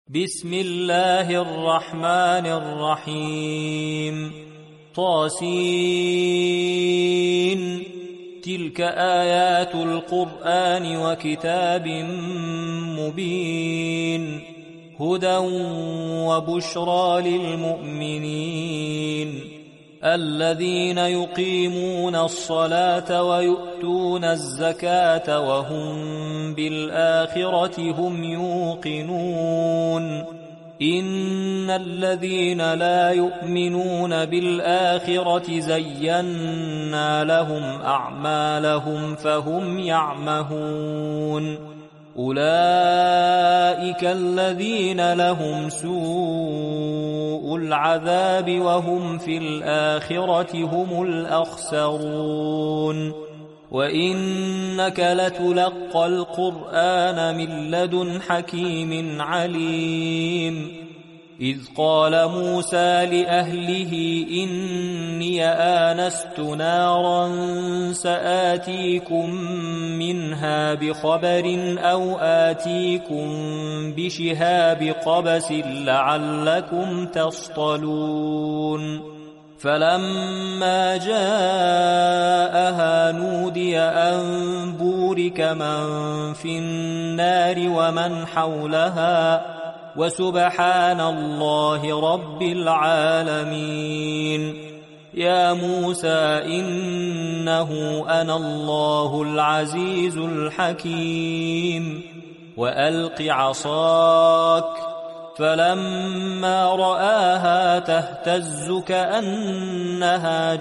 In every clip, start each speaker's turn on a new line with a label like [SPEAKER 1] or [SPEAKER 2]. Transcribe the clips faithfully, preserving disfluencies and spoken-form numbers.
[SPEAKER 1] بسم الله الرحمن الرحيم. طاسين. تلك آيات القرآن وكتاب مبين، هدى وبشرى للمؤمنين الذين يقيمون الصلاة ويؤتون الزكاة وهم بالآخرة هم يوقنون. إن الذين لا يؤمنون بالآخرة زينا لهم أعمالهم فهم يعمهون. أولئك الذين لهم سوء العذاب وهم في الآخرة هم الأخسرون. وإنك لتلقى القرآن من لدن حكيم عليم. إذ قال موسى لأهله إني آنست نارا سآتيكم منها بخبر أو آتيكم بشهاب قبس لعلكم تصطلون. فلما جاءها نودي أن بورك من في النار ومن حولها وسبحان الله رب العالمين. يا موسى إنه أنا الله العزيز الحكيم. وألق عصاك. فلما رآها تهتز كأنها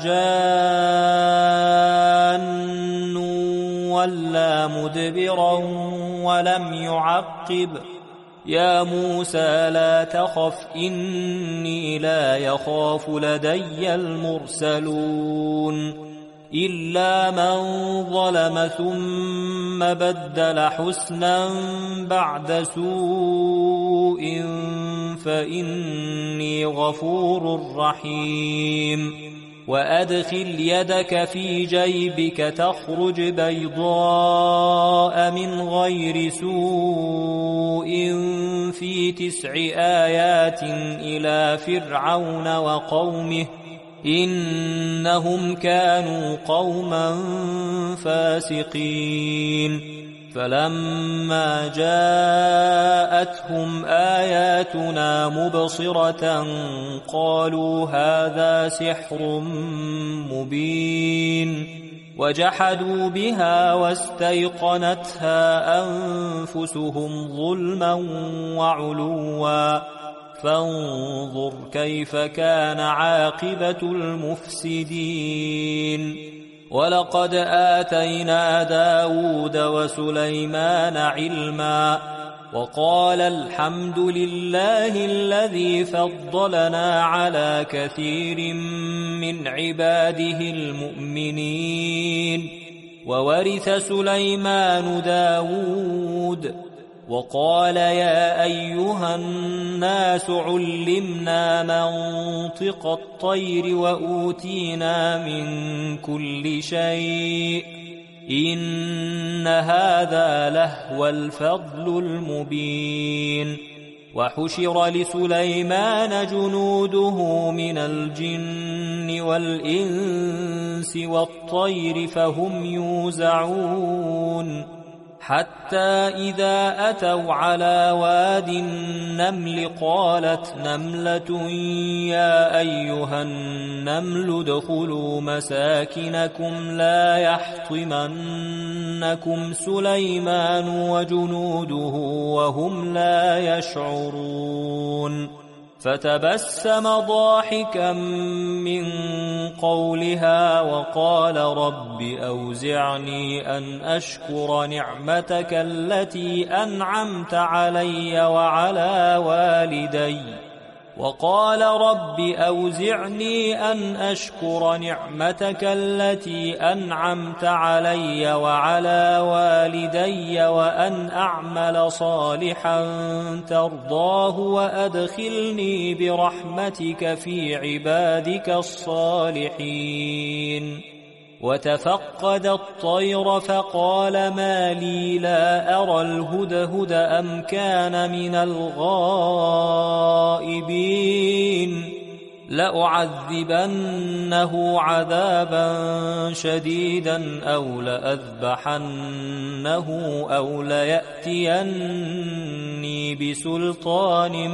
[SPEAKER 1] جان ولا مدبرا ولم يعقب. يا موسى لا تخف إني لا يخاف لدي المرسلون. إلا من ظلم ثم بدل حسنا بعد سوء فإني غفور رحيم. وأدخل يدك في جيبك تخرج بيضاء من غير سوء في تسع آيات إلى فرعون وقومه إنهم كانوا قوما فاسقين. فلما جاءتهم آياتنا مبصرة قالوا هذا سحر مبين. وجحدوا بها واستيقنتها أنفسهم ظلما وعلوا فانظر كيف كان عاقبة المفسدين. ولقد آتينا داود وسليمان علما وقال الحمد لله الذي فضلنا على كثير من عباده المؤمنين. وورث سليمان داود وقال يا أيها الناس علمنا منطق الطير وأوتينا من كل شيء إن هذا لهو الفضل المبين. وحشر لسليمان جنوده من الجن والإنس والطير فهم يوزعون. حتى إذا أتوا على واد النمل قالت نملة يا أيها النمل ادخلوا مساكنكم لا يحطمنكم سليمان وجنوده وهم لا يشعرون. فتبسم ضاحكا من قولها وقال رب أوزعني أن أشكر نعمتك التي أنعمت علي وعلى والدي وقال رب أوزعني أن أشكر نعمتك التي أنعمت علي وعلى والدي وأن أعمل صالحا ترضاه وأدخلني برحمتك في عبادك الصالحين. وتفقد الطير فقال ما لي لا أرى الهدهد أم كان من الغائبين لأعذبنه عذابا شديدا أو لأذبحنه أو ليأتيني بسلطان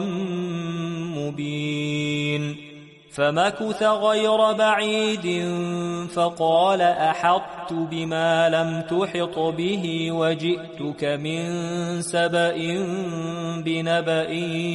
[SPEAKER 1] مبين فمكث غير بعيد فقال أحطت بما لم تحط به وجئتك من سبأ بنبأ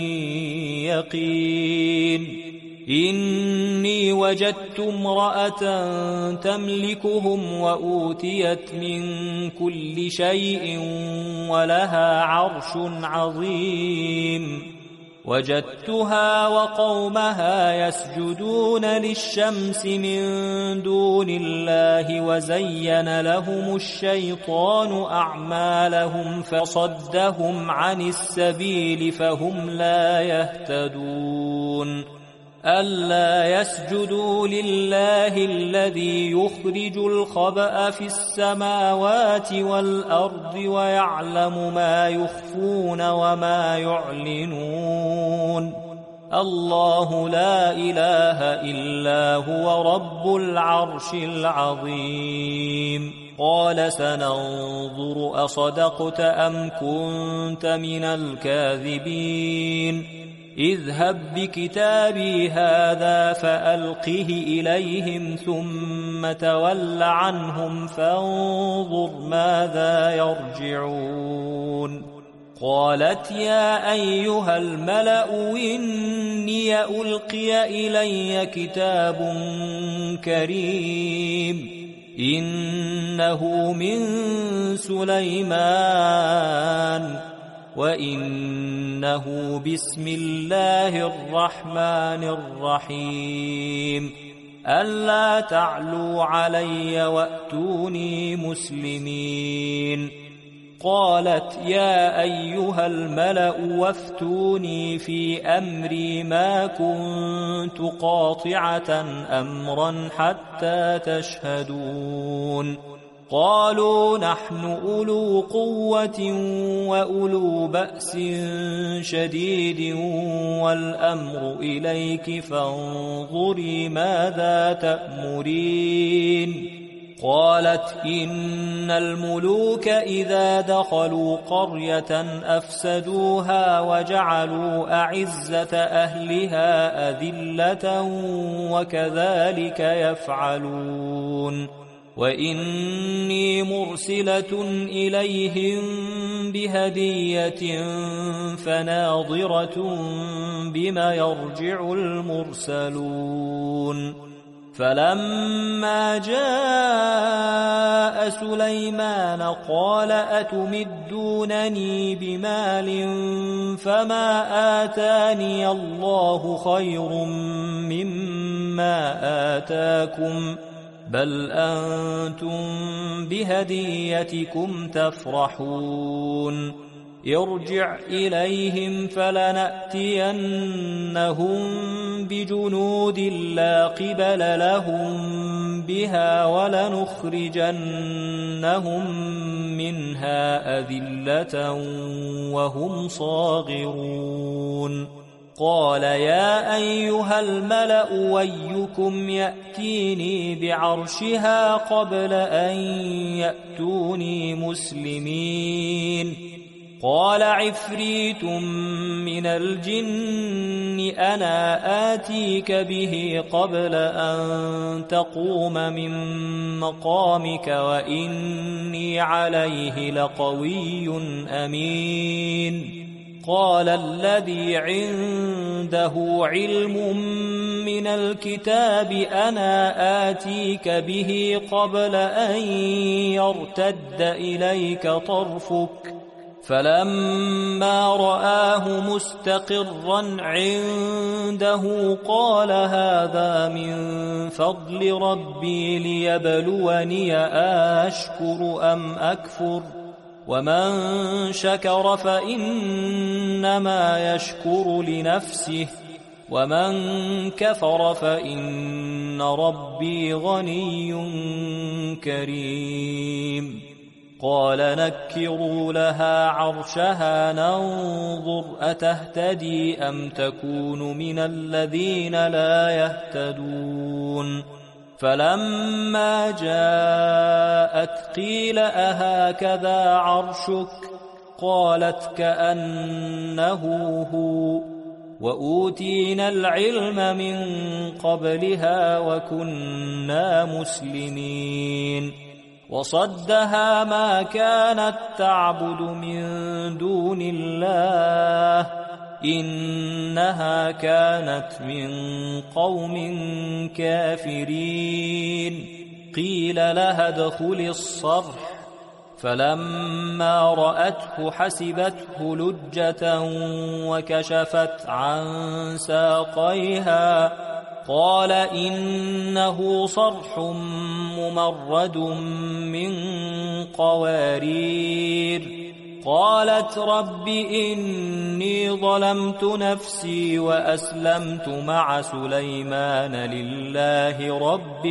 [SPEAKER 1] يقين إني وجدت امرأة تملكهم وأوتيت من كل شيء ولها عرش عظيم وجدتها وقومها يسجدون للشمس من دون الله وزين لهم الشيطان أعمالهم فصدهم عن السبيل فهم لا يهتدون ألا يسجدوا لله الذي يخرج الخبأ في السماوات والأرض ويعلم ما يخفون وما يعلنون الله لا إله إلا هو رب العرش العظيم قال سننظر أصدقت أم كنت من الكاذبين اذهب بكتابي هذا فألقه إليهم ثم تول عنهم فانظر ماذا يرجعون قالت يا أيها الملأ إني ألقي إلي كتاب كريم إنه من سليمان وإنه بسم الله الرحمن الرحيم ألا تعلوا علي وأتوني مسلمين قالت يا أيها الملأ وافتوني في أمري ما كنت قاطعة أمرا حتى تشهدون قالوا نحن أولو قوة وأولو بأس شديد والأمر إليك فانظري ماذا تأمرين قالت إن الملوك إذا دخلوا قرية أفسدوها وجعلوا أعزة أهلها أذلة وكذلك يفعلون وإني مرسلة إليهم بهدية فناظرة بما يرجع المرسلون فلما جاء سليمان قال أتمدونني بمال فما آتاني الله خير مما آتاكم بل أنتم بهديتكم تفرحون ارجع إليهم فلنأتينهم بجنود لا قبل لهم بها ولنخرجنهم منها أذلة وهم صاغرون قال يا أيها الملأ ويكم يأتيني بعرشها قبل أن يأتوني مسلمين قال عفريت من الجن أنا آتيك به قبل أن تقوم من مقامك وإني عليه لقوي أمين قال الذي عنده علم من الكتاب أنا آتيك به قبل أن يرتد إليك طرفك فلما رآه مستقرا عنده قال هذا من فضل ربي ليبلوني أشكر أم أكفر ومن شكر فإنما يشكر لنفسه ومن كفر فإن ربي غني كريم قال نكروا لها عرشها ننظر أتهتدي أم تكون من الذين لا يهتدون فلما جاءت قيل أهكذا عرشك قالت كأنه هو وأوتينا العلم من قبلها وكنا مسلمين وصدها ما كانت تعبد من دون الله إنها كانت من قوم كافرين قيل لها ادخل الصرح فلما رأته حسبته لجة وكشفت عن ساقيها قال إنه صرح ممرد من قوارير قالت رب إني ظلمت نفسي وأسلمت مع سليمان لله رب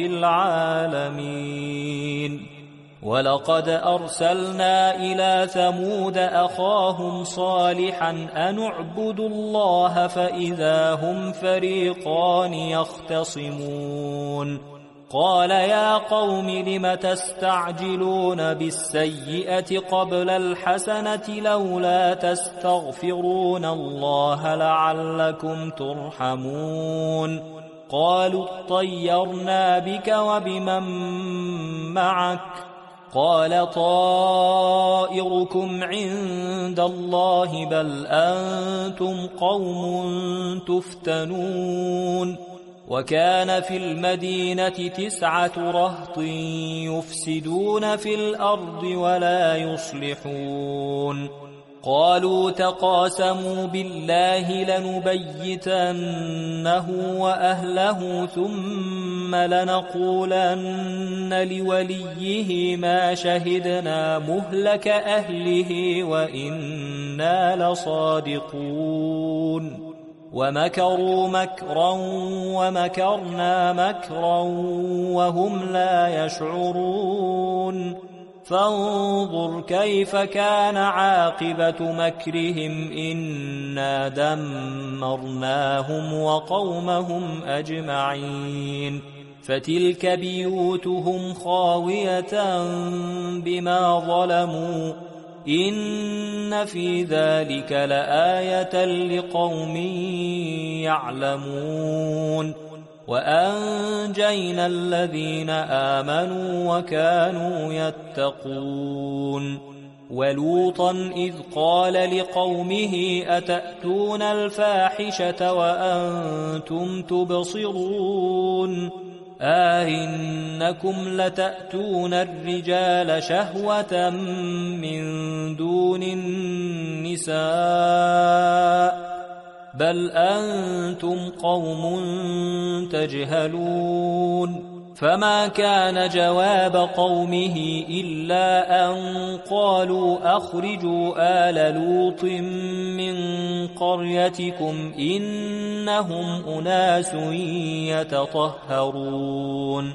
[SPEAKER 1] العالمين ولقد أرسلنا إلى ثمود أخاهم صالحا أن اعبدوا الله فإذا هم فريقان يختصمون قال يا قوم لم تستعجلون بالسيئة قبل الحسنة لولا تستغفرون الله لعلكم ترحمون قالوا اطيرنا بك وبمن معك قال طائركم عند الله بل أنتم قوم تفتنون وكان في المدينة تسعة رهط يفسدون في الأرض ولا يصلحون قالوا تقاسموا بالله لنبيتنه وأهله ثم لنقولن لوليه ما شهدنا مهلك أهله وإنا لصادقون ومكروا مكرا ومكرنا مكرا وهم لا يشعرون فانظر كيف كان عاقبة مكرهم إنا دمرناهم وقومهم أجمعين فتلك بيوتهم خاوية بما ظلموا إن في ذلك لآية لقوم يعلمون وأنجينا الذين آمنوا وكانوا يتقون ولوطا إذ قال لقومه أتأتون الفاحشة وأنتم تبصرون أئنكم لتأتون الرجال شهوة من دون النساء بل أنتم قوم تجهلون فما كان جواب قومه إلا أن قالوا أخرجوا آل لوط من قريتكم إنهم أناس يتطهرون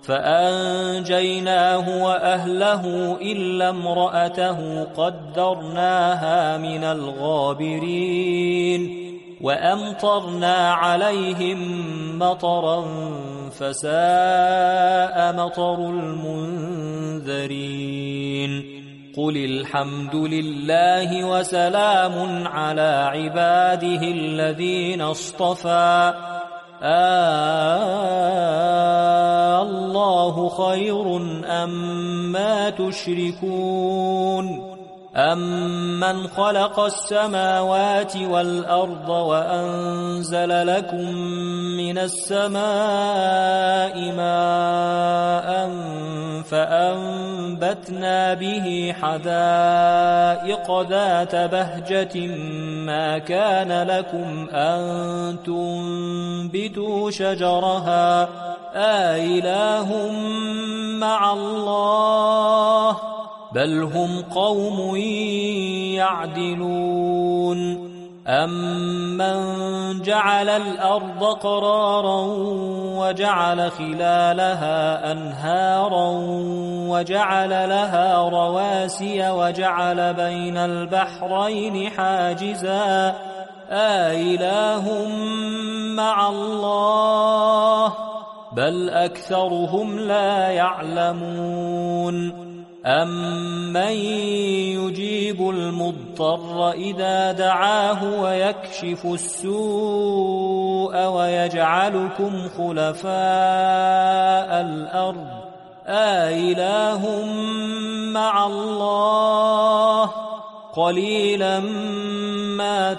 [SPEAKER 1] فأنجيناه وأهله إلا امرأته قدرناها من الغابرين وأمطرنا عليهم مطرا فساء مطر المنذرين قل الحمد لله وسلام على عباده الذين اصطفى آه الله خير أما تشركون أَمَّنْ خَلَقَ السَّمَاوَاتِ وَالْأَرْضَ وَأَنزَلَ لَكُم مِّنَ السَّمَاءِ مَاءً فَأَنبَتْنَا بِهِ حَدَائِقَ ذَاتَ بَهْجَةٍ مَا كَانَ لَكُمْ أَن تُنبِتُوا شَجَرَهَا أَإِلَٰهٌ مَّعَ اللَّهِ بل هم قوم يعدلون أَمَّنْ جَعَلَ الْأَرْضَ قَرَارًا وَجَعَلَ خِلَالَهَا أَنْهَارًا وَجَعَلَ لَهَا رَوَاسِيَ وَجَعَلَ بَيْنَ الْبَحْرَيْنِ حَاجِزًا أَإِلَٰهٌ مَّعَ اللَّهِ بَلْ أَكْثَرُهُمْ لَا يَعْلَمُونَ أَمَّن يُجِيبُ الْمُضْطَرَّ إِذَا دَعَاهُ وَيَكْشِفُ السُّوءَ وَيَجْعَلُكُمْ خُلَفَاءَ الْأَرْضِ أَإِلَٰهٌ مَّعَ اللَّهِ قَلِيلًا مَّا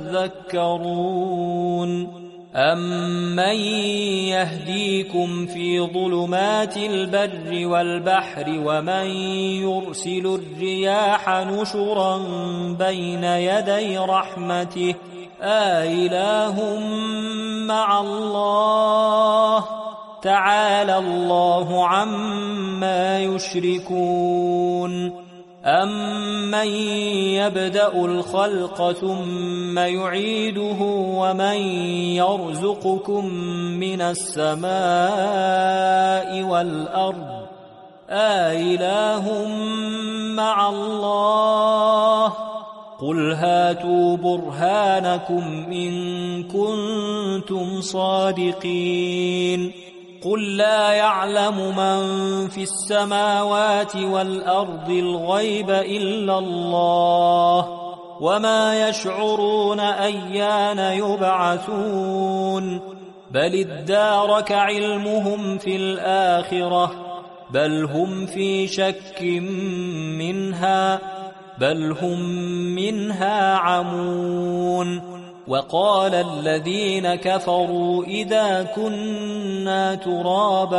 [SPEAKER 1] تَذَكَّرُونَ أَمَّن يَهْدِيكُمْ فِي ظُلُمَاتِ الْبَرِّ وَالْبَحْرِ وَمَن يُرْسِلُ الرِّيَاحَ نُشُرًا بَيْنَ يَدَيْ رَحْمَتِهِ أَإِلَٰهٌ مَّعَ اللَّهِ تَعَالَى اللَّهُ عَمَّا يُشْرِكُونَ أَمَّن يَبْدَأُ الْخَلْقَ ثُمَّ يُعِيدُهُ وَمَن يَرْزُقُكُم مِّنَ السَّمَاءِ وَالْأَرْضِ أَإِلَٰهٌ مَّعَ اللَّهِ قُلْ هَاتُوا بُرْهَانَكُمْ إِن كُنتُمْ صَادِقِينَ قُل لَّا يَعْلَمُ مَن فِي السَّمَاوَاتِ وَالْأَرْضِ الْغَيْبَ إِلَّا اللَّهُ وَمَا يَشْعُرُونَ أَيَّانَ يُبْعَثُونَ بَلِ ادَّارَكَ عِلْمُهُمْ فِي الْآخِرَةِ بَلْ هُمْ فِي شَكٍّ مِّنْهَا بَلْ هُمْ مِنْهَا عَمُونَ وَقَالَ الَّذِينَ كَفَرُوا إِذَا كُنَّا تُرَابًا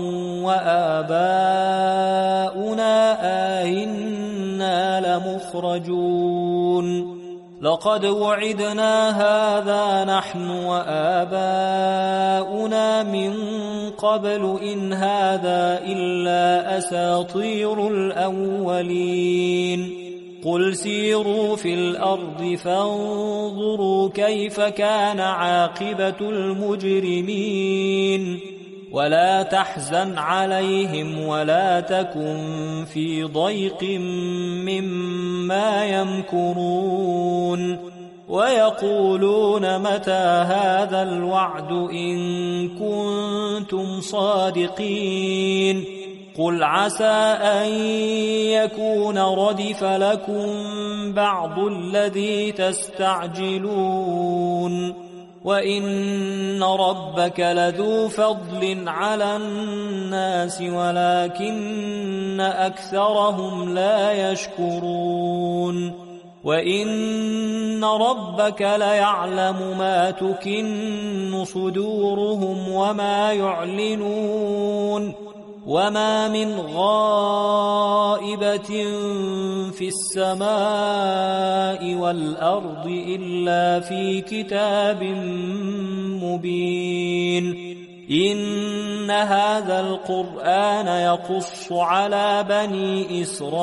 [SPEAKER 1] وَآبَاؤُنَا أَئِنَّا لَمُخْرَجُونَ لَقَدْ وُعِدْنَا هَٰذَا نَحْنُ وَآبَاؤُنَا مِن قَبْلُ إِنْ هَٰذَا إِلَّا أَسَاطِيرُ الْأَوَّلِينَ قُلْ سِيرُوا فِي الْأَرْضِ فَانظُرُوا كَيْفَ كَانَ عَاقِبَةُ الْمُجْرِمِينَ وَلَا تَحْزَنْ عَلَيْهِمْ وَلَا تَكُنْ فِي ضَيْقٍ مِّمَّا يَمْكُرُونَ وَيَقُولُونَ مَتَىٰ هَٰذَا الْوَعْدُ إِن كُنتُمْ صَادِقِينَ قُلْ عَسَىٰ أَن يَكُونَ رَدِفَ لَكُم بَعْضُ الَّذِي تَسْتَعْجِلُونَ وَإِنَّ رَبَّكَ لَذُو فَضْلٍ عَلَى النَّاسِ وَلَٰكِنَّ أَكْثَرَهُمْ لَا يَشْكُرُونَ وَإِنَّ رَبَّكَ لَيَعْلَمُ مَا تُكِنُّ صُدُورُهُمْ وَمَا يُعْلِنُونَ وَمَا مِنْ غَائِبَةٍ فِي السَّمَاءِ وَالْأَرْضِ إِلَّا فِي كِتَابٍ مُّبِينٍ إِنَّ هَٰذَا الْقُرْآنَ يَقُصُّ عَلَىٰ بَنِي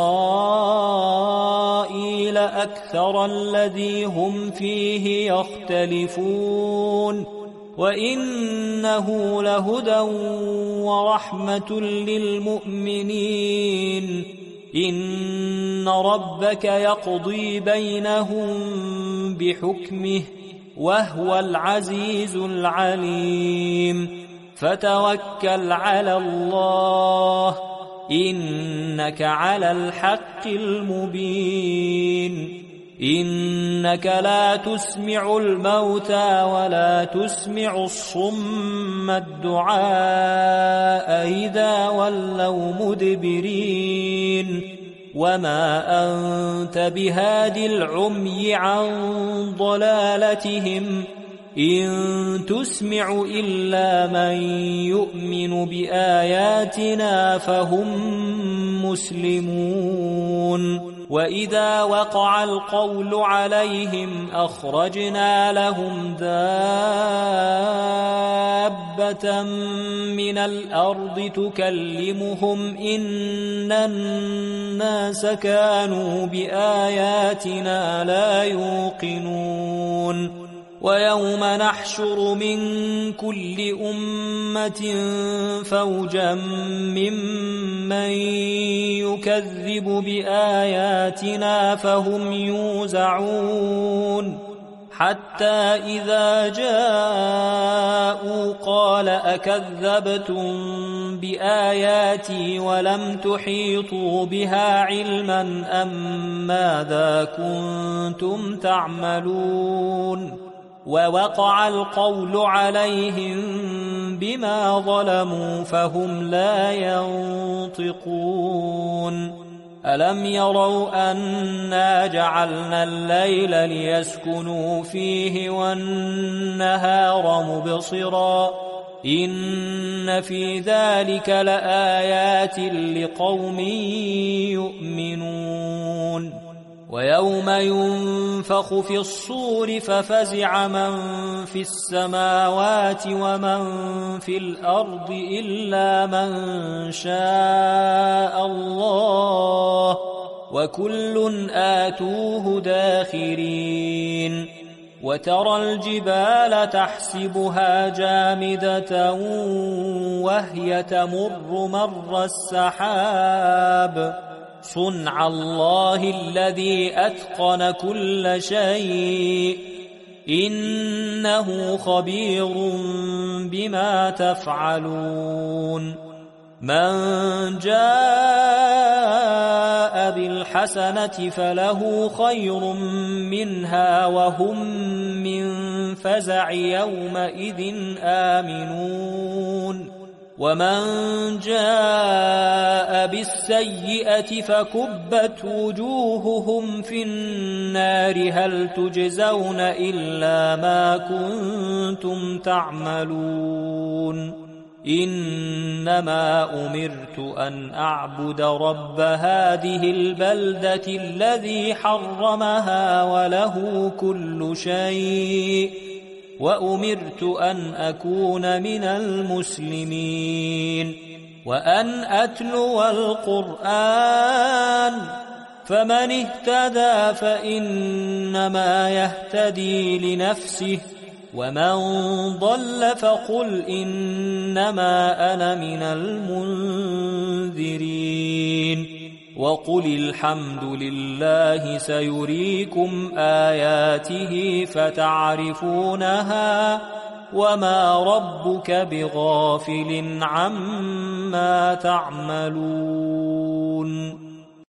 [SPEAKER 1] إِسْرَائِيلَ أَكْثَرَ الَّذِي هُمْ فِيهِ يَخْتَلِفُونَ وَإِنَّهُ لَهُدًى وَرَحْمَةٌ لِّلْمُؤْمِنِينَ إِنَّ رَبَّكَ يَقْضِي بَيْنَهُم بِحُكْمِهِ وَهُوَ الْعَزِيزُ الْعَلِيمُ فَتَوَكَّلْ عَلَى اللَّهِ إِنَّكَ عَلَى الْحَقِّ الْمُبِينِ إِنَّكَ لَا تُسْمِعُ الْمَوْتَىٰ وَلَا تُسْمِعُ الصُّمَّ الدُّعَاءَ إِذَا وَلَّوْا مُدْبِرِينَ وَمَا أَنتَ بِهَادِ الْعُمْيِ عَن ضَلَالَتِهِمْ إِن تُسْمِعُ إِلَّا مَن يُؤْمِنُ بِآيَاتِنَا فَهُم مُّسْلِمُونَ وَإِذَا وَقَعَ الْقَوْلُ عَلَيْهِمْ أَخْرَجْنَا لَهُمْ دَابَّةً أمة من الأرض تكلمهم إن الناس كانوا بآياتنا لا يوقنون ويوم نحشر من كل أمة فوجا ممن يكذب بآياتنا فهم يوزعون حتى إذا جاءوا قال أكذبتم بآياتي ولم تحيطوا بها علما أم ماذا كنتم تعملون ووقع القول عليهم بما ظلموا فهم لا ينطقون ألم يروا أنا جعلنا الليل ليسكنوا فيه والنهار مبصرا إن في ذلك لآيات لقوم يؤمنون ويوم ينفخ في الصور ففزع من في السماوات ومن في الأرض إلا من شاء الله وكل آتوه داخرين وترى الجبال تحسبها جامدة وهي تمر مر السحاب صنع الله الذي أتقن كل شيء إنه خبير بما تفعلون من جاء بالحسنة فله خير منها وهم من فزع يومئذ آمنون ومن جاء بالسيئة فكبت وجوههم في النار هل تجزون إلا ما كنتم تعملون إنما أمرت أن أعبد رب هذه البلدة الذي حرمها وله كل شيء وأمرت أن أكون من المسلمين وأن أتلو القرآن فمن اهتدى فإنما يهتدي لنفسه ومن ضل فقل إنما أنا من المنذرين وقل الحمد لله سيريكم آياته فتعرفونها وما ربك بغافل عما تعملون